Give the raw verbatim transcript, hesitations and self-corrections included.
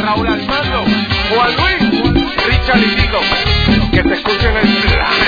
Raúl Armando, Juan Luis, Richard y Tito, que se escuchen el plan.